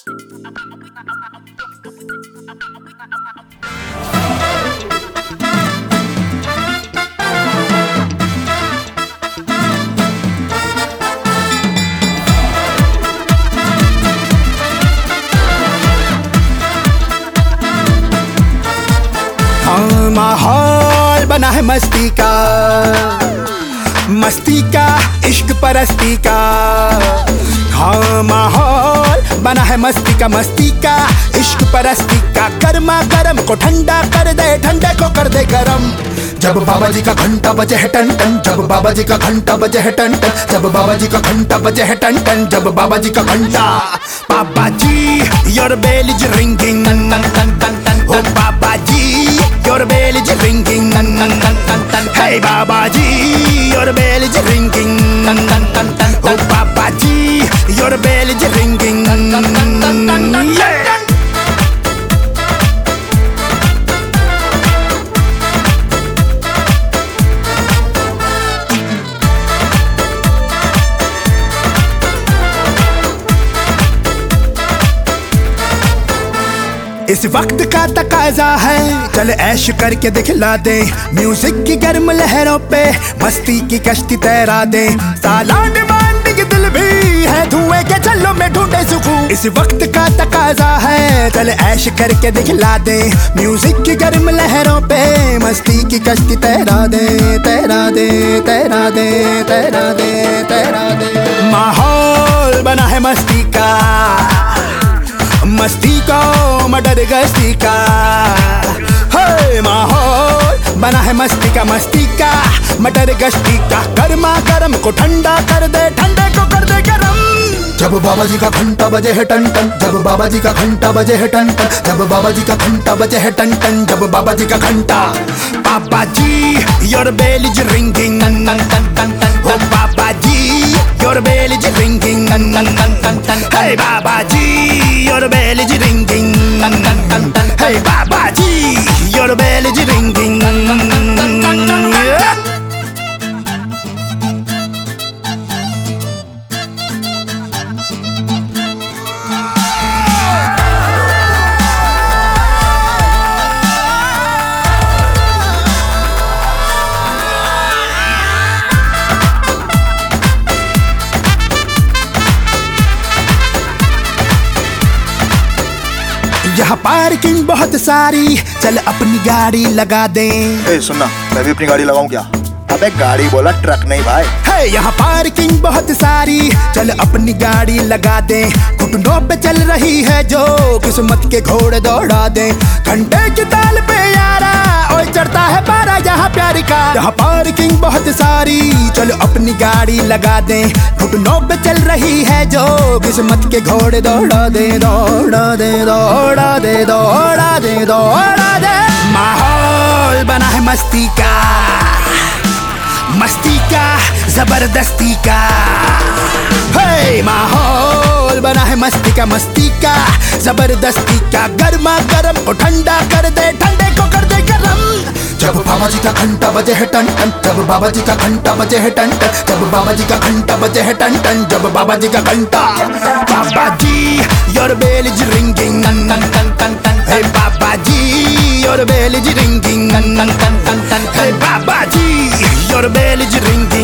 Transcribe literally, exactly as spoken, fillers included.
माहौल बना है मस्ती का, मस्ती का इश्क परस्ती का। हाँ माहौल बना है मस्ती का, मस्ती का इश्क परस्ती का। गर्मा गर्म को ठंडा कर दे, ठंडे को कर दे गरम। जब बाबा जी का घंटा बजे है टन टन, जब बाबा जी का घंटा बजे है टन टन, जब बाबा जी का घंटा बजे है टन टन, जब बाबा जी का घंटा। Baba ji your bell is ringing, oh Baba ji your bell is ringing, hey Baba ji your bell is ringing, oh Baba ji your bell is ringing. इस वक्त का तकाजा है, चल ऐश करके दिखला दे। म्यूजिक की गर्म लहरों पे मस्ती की कश्ती तैरा दे। साला डिमांडिंग दिल भी है, धुएं के चलो में ढूंढे सुकून। इस वक्त का तकाजा है, चल ऐश करके दिखला दे। म्यूजिक की गर्म लहरों पे मस्ती की कश्ती तैरा दे, तैरा दे, तैरा दे, तैरा दे, तैरा दे। माहौल बना है मस्ती का, मस्ती को मटर गस्ती का। हे माहौल बना है मस्ती का, मस्ती का मटर गश्ती का। गर्मा गर्म को ठंडा कर दे, ठंडे को कर दे गरम। जब बाबा जी का घंटा बजे है टन टन, जब बाबा जी का घंटा बजे है टन टन, जब बाबा जी का घंटा बजे है टन टन, जब बाबा जी का घंटा। Baba ji your bell is ringing, oh Baba ji your bell is ringing, hey Baba ji your bell is ringing, hey Baba ji your bell is ringing. यहाँ पार्किंग बहुत सारी, चल अपनी गाड़ी लगा दे। ए सुनना, मैं भी अपनी गाड़ी लगाऊं क्या? अबे गाड़ी बोला, ट्रक नहीं भाई। है यहाँ पार्किंग बहुत सारी, चल अपनी गाड़ी लगा दे। घुटनों पे चल रही है जो किस्मत के घोड़े दौड़ा दे। घंटे की ताल पे यारा ओए चढ़ता है पारा यहाँ प्यार का। यहाँ पार्किंग बहुत सारी, चल अपनी गाड़ी लगा दे। घुटनों पे चल रही है जो किस्मत के घोड़े दौड़ा दे, दौड़ा दे, दौड़ा दे, दौड़ा दे, दौड़ा दे। माहौल बना है मस्ती का, मस्ती का जबरदस्ती का। हे माहौल बना है मस्ती का, मस्ती का जबरदस्ती का। गर्मा गर्म को ठंडा कर दे, ठंडे को कर दे गरम। जब बाबा जी का घंटा बजे है टन टन, जब बाबा जी का घंटा बजे है टन टन, जब बाबा जी का घंटा बजे है टन टन, जब बाबा जी का घंटा। Baba ji your bell is ringing, hey Baba ji your bell is ringing, hey Baba ji your bell is ringing.